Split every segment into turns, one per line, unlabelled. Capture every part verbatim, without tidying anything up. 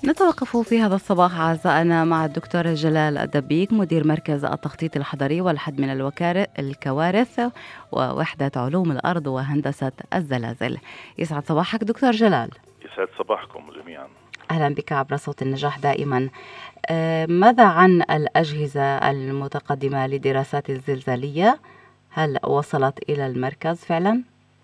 نتوقف في هذا الصباح أعزائنا مع الدكتور جلال الدبيك مدير مركز التخطيط الحضري والحد من الوكار- الكوارث ووحدة علوم الأرض وهندسة الزلازل. يسعد صباحك دكتور جلال.
يسعد صباحكم جميعا.
أهلا بك عبر صوت النجاح دائما. آه، ماذا عن الأجهزة المتقدمة لدراسات الزلزالية؟ هل وصلت إلى المركز فعلا؟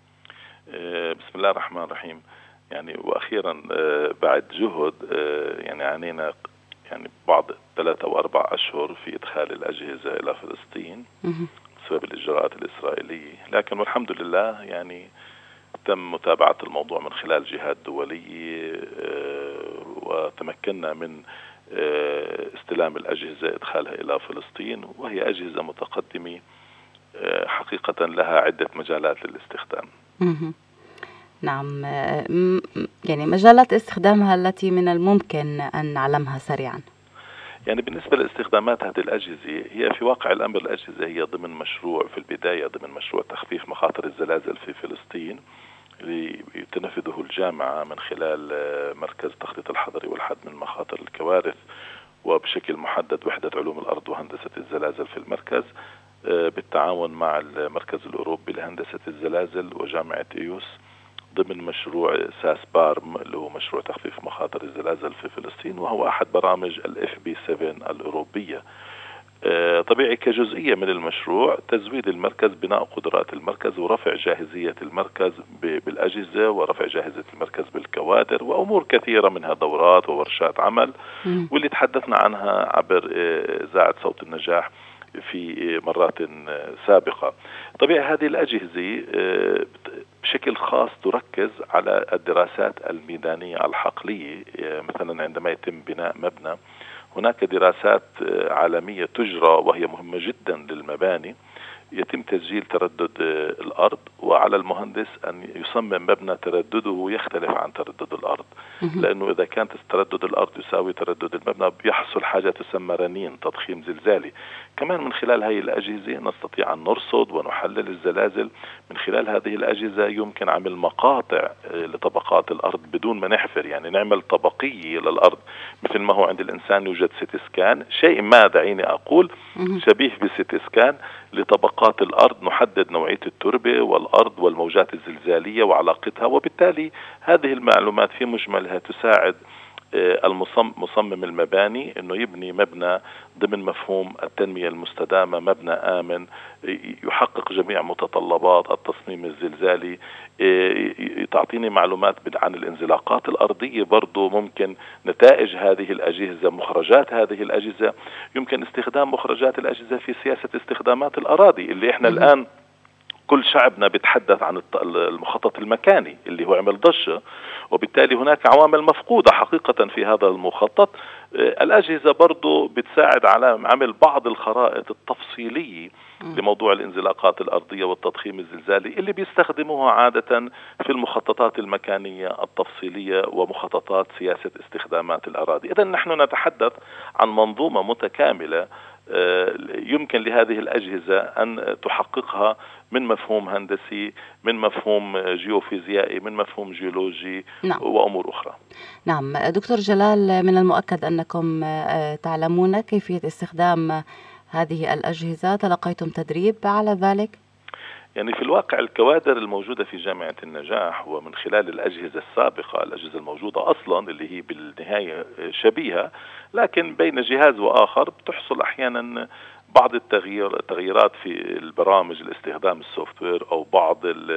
آه، بسم الله الرحمن الرحيم. يعني وأخيرا آه، بعد جهد آه، يعني عانينا يعني بعض ثلاثة أو أربع أشهر في إدخال الأجهزة إلى فلسطين بسبب الإجراءات الإسرائيلية، لكن والحمد لله يعني تم متابعة الموضوع من خلال جهات دولية آه، وتمكنا من آه، استلام الأجهزة إدخالها إلى فلسطين، وهي أجهزة متقدمة آه، حقيقة لها عدة مجالات للاستخدام.
مهم. نعم، آه، م- يعني مجالات استخدامها التي من الممكن أن نعلمها سريعا.
يعني بالنسبة لاستخدامات هذه الأجهزة، هي في واقع الأمر الأجهزة هي ضمن مشروع في البداية ضمن مشروع تخفيف مخاطر الزلازل في فلسطين اللي تنفذه الجامعة من خلال آه، مركز التخطيط الحضري والحد من مخاطر الكوارث، وبشكل محدد وحدة علوم الأرض وهندسة الزلازل في المركز آه، بالتعاون مع المركز الأوروبي لهندسة الزلازل وجامعة إيوس ضمن مشروع ساس بارم اللي هو مشروع تخفيف مخاطر الزلازل في فلسطين، وهو أحد برامج الاف بي سبعة الأوروبية. طبيعي كجزئية من المشروع تزويد المركز، بناء قدرات المركز ورفع جاهزية المركز بالأجهزة ورفع جاهزية المركز بالكوادر وأمور كثيرة منها دورات وورشات عمل، واللي تحدثنا عنها عبر إذاعة صوت النجاح في مرات سابقة. طبيعي هذه الأجهزة بشكل خاص تركز على الدراسات الميدانية الحقلية. مثلا عندما يتم بناء مبنى هناك دراسات عالمية تجرى وهي مهمة جدا للمباني، يتم تسجيل تردد الأرض، وعلى المهندس أن يصمم مبنى تردده يختلف عن تردد الأرض، لأنه إذا كانت تردد الأرض يساوي تردد المبنى بيحصل حاجة تسمى رنين، تضخيم زلزالي. كمان من خلال هذه الأجهزة نستطيع أن نرصد ونحلل الزلازل. من خلال هذه الأجهزة يمكن عمل مقاطع لطبقات الأرض بدون ما نحفر، يعني نعمل طبقية للأرض مثل ما هو عند الإنسان يوجد سيتي سكان، شيء ما دعيني أقول شبيه بسيتي سكان لطبقات الأرض، نحدد نوعية التربة والأرض والموجات الزلزالية وعلاقتها، وبالتالي هذه المعلومات في مجملها تساعد المصمم المباني أنه يبني مبنى ضمن مفهوم التنمية المستدامة، مبنى آمن يحقق جميع متطلبات التصميم الزلزالي. تعطيني معلومات عن الانزلاقات الأرضية، برضو ممكن نتائج هذه الأجهزة، مخرجات هذه الأجهزة، يمكن استخدام مخرجات الأجهزة في سياسة استخدامات الأراضي اللي احنا الآن كل شعبنا بيتحدث عن المخطط المكاني اللي هو عمل ضجة، وبالتالي هناك عوامل مفقودة حقيقة في هذا المخطط. الأجهزة برضو بتساعد على عمل بعض الخرائط التفصيلية لموضوع الانزلاقات الأرضية والتضخيم الزلزالي اللي بيستخدموها عادة في المخططات المكانية التفصيلية ومخططات سياسة استخدامات الأراضي. إذن نحن نتحدث عن منظومة متكاملة يمكن لهذه الأجهزة أن تحققها من مفهوم هندسي، من مفهوم جيوفيزيائي، من مفهوم جيولوجي. نعم. وأمور أخرى.
نعم دكتور جلال، من المؤكد أنكم تعلمون كيفية استخدام هذه الأجهزة، تلقيتم تدريب على ذلك؟
يعني في الواقع الكوادر الموجودة في جامعة النجاح ومن خلال الأجهزة السابقة، الأجهزة الموجودة أصلا اللي هي بالنهاية شبيهة، لكن بين جهاز وآخر بتحصل أحيانا بعض التغيير التغييرات في البرامج الاستخدام السوفت وير، أو بعض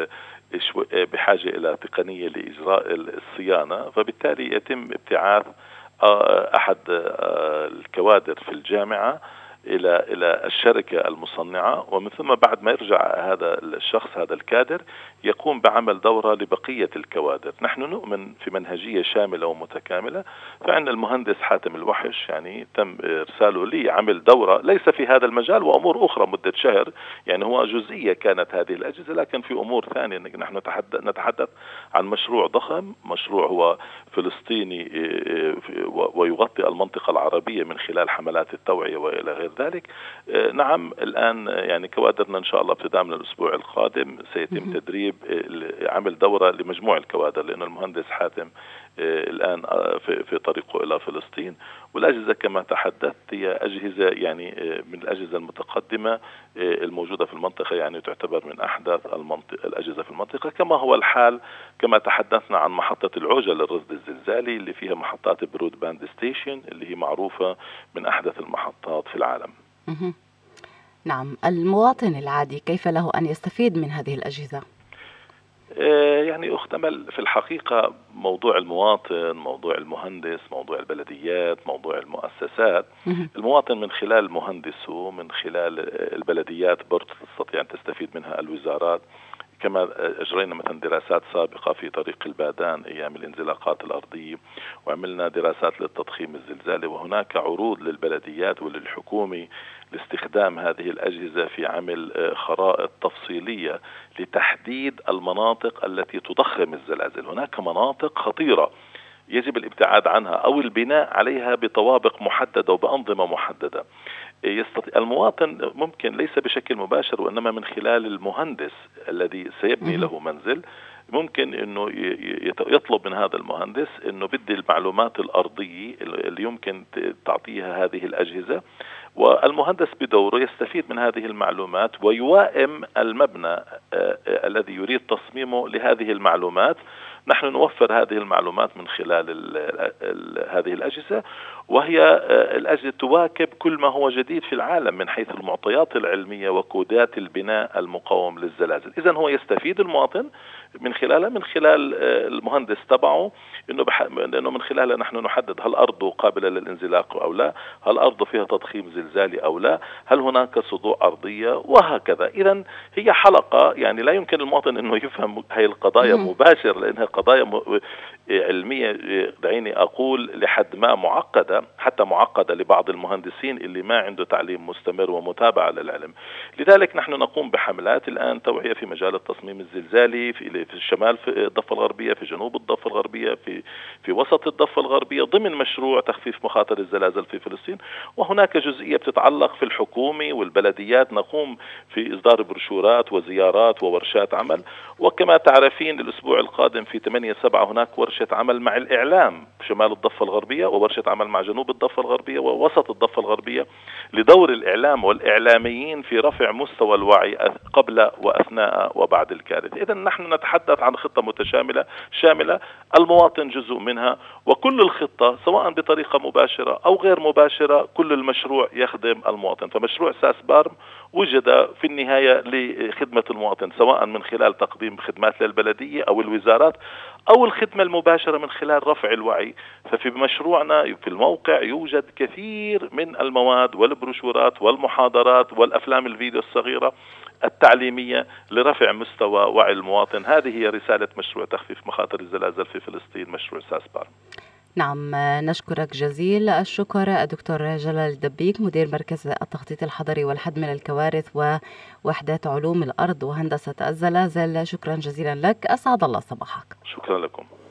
بحاجة إلى تقنية لإجراء الصيانة، فبالتالي يتم ابتعاث أحد الكوادر في الجامعة إلى إلى الشركة المصنعة، ومن ثم بعد ما يرجع هذا الشخص هذا الكادر يقوم بعمل دورة لبقية الكوادر. نحن نؤمن في منهجية شاملة ومتكاملة، فعندنا المهندس حاتم الوحش يعني تم إرساله لي عمل دورة ليس في هذا المجال وأمور أخرى مدة شهر، يعني هو جزئية كانت هذه الأجهزة، لكن في أمور ثانية نحن نتحدث عن مشروع ضخم، مشروع هو فلسطيني ويغطي المنطقة العربية من خلال حملات التوعية وإلى غير ذلك. نعم الآن يعني كوادرنا إن شاء الله ابتداء من الأسبوع القادم سيتم تدريب عمل دورة لمجموع الكوادر، لأن المهندس حاتم الآن في طريقه إلى فلسطين. والأجهزة كما تحدثت هي أجهزة يعني من الأجهزة المتقدمة الموجودة في المنطقة، يعني تعتبر من أحدث المنطقة الأجهزة في المنطقة، كما هو الحال كما تحدثنا عن محطة العوجة للرصد الزلزالي اللي فيها محطات برود باند ستيشن اللي هي معروفة من أحدث المحطات في العالم.
نعم، المواطن العادي كيف له أن يستفيد من هذه الأجهزة؟
يعني أختمل في الحقيقة موضوع المواطن، موضوع المهندس، موضوع البلديات، موضوع المؤسسات. المواطن من خلال مهندسه، من خلال البلديات برضه تستطيع أن تستفيد منها الوزارات، كما أجرينا مثلا دراسات سابقة في طريق البادان أيام الانزلاقات الأرضية، وعملنا دراسات للتضخيم الزلزالي، وهناك عروض للبلديات وللحكومة لاستخدام هذه الأجهزة في عمل خرائط تفصيلية لتحديد المناطق التي تضخم الزلازل. هناك مناطق خطيرة يجب الابتعاد عنها أو البناء عليها بطوابق محددة وبأنظمة محددة. يستطيع المواطن ممكن ليس بشكل مباشر وإنما من خلال المهندس الذي سيبني له منزل، ممكن انه يطلب من هذا المهندس انه بدي المعلومات الارضيه اللي يمكن تعطيها هذه الاجهزه، والمهندس بدوره يستفيد من هذه المعلومات ويوائم المبنى الذي يريد تصميمه لهذه المعلومات. نحن نوفر هذه المعلومات من خلال ال ال هذه الأجهزة، وهي الأجهزة تواكب كل ما هو جديد في العالم من حيث المعطيات العلمية وكودات البناء المقاوم للزلازل. إذن هو يستفيد المواطن من خلالها، من خلال المهندس تبعه، إنه بح... إنه من خلالها نحن نحدد هل أرضه قابلة للانزلاق أو لا، هل أرضه فيها تضخيم زلزالي أو لا، هل هناك صدوع أرضية، وهكذا. إذن هي حلقة يعني لا يمكن المواطن إنه يفهم هاي القضايا مباشر، لأنها قضايا م... علمية، دعيني أقول لحد ما معقدة، حتى معقدة لبعض المهندسين اللي ما عنده تعليم مستمر ومتابعة للعلم. لذلك نحن نقوم بحملات الآن توعية في مجال التصميم الزلزالي في في الشمال، في الضفة الغربية، في جنوب الضفة الغربية، في في وسط الضفة الغربية، ضمن مشروع تخفيف مخاطر الزلازل في فلسطين. وهناك جزئية بتتعلق في الحكومة والبلديات، نقوم في إصدار بروشورات وزيارات وورشات عمل. وكما تعرفين الأسبوع القادم في ثمانية سبعة هناك ورشة عمل مع الإعلام في شمال الضفة الغربية، وورشة عمل مع جنوب الضفة الغربية ووسط الضفة الغربية، لدور الإعلام والإعلاميين في رفع مستوى الوعي قبل وأثناء وبعد الكارثة. إذن نحن نتحدث عن خطة متشاملة شاملة، المواطن جزء منها، وكل الخطة سواء بطريقة مباشرة أو غير مباشرة كل المشروع يخدم المواطن. فمشروع ساس بارم وجد في النهاية لخدمة المواطن، سواء من خلال تقديم خدمات للبلدية أو الوزارات أو الخدمة المباشرة من خلال رفع الوعي. ففي مشروعنا في الموقع يوجد كثير من المواد والبروشورات والمحاضرات والأفلام الفيديو الصغيرة التعليمية لرفع مستوى وعي المواطن. هذه هي رسالة مشروع تخفيف مخاطر الزلازل في فلسطين، مشروع ساس بارم.
نعم، نشكرك جزيل الشكر الدكتور جلال الدبيك، مدير مركز التخطيط الحضري والحد من الكوارث ووحدات علوم الأرض وهندسة الزلازل. شكرا جزيلا لك، أسعد الله صباحك.
شكرا لكم.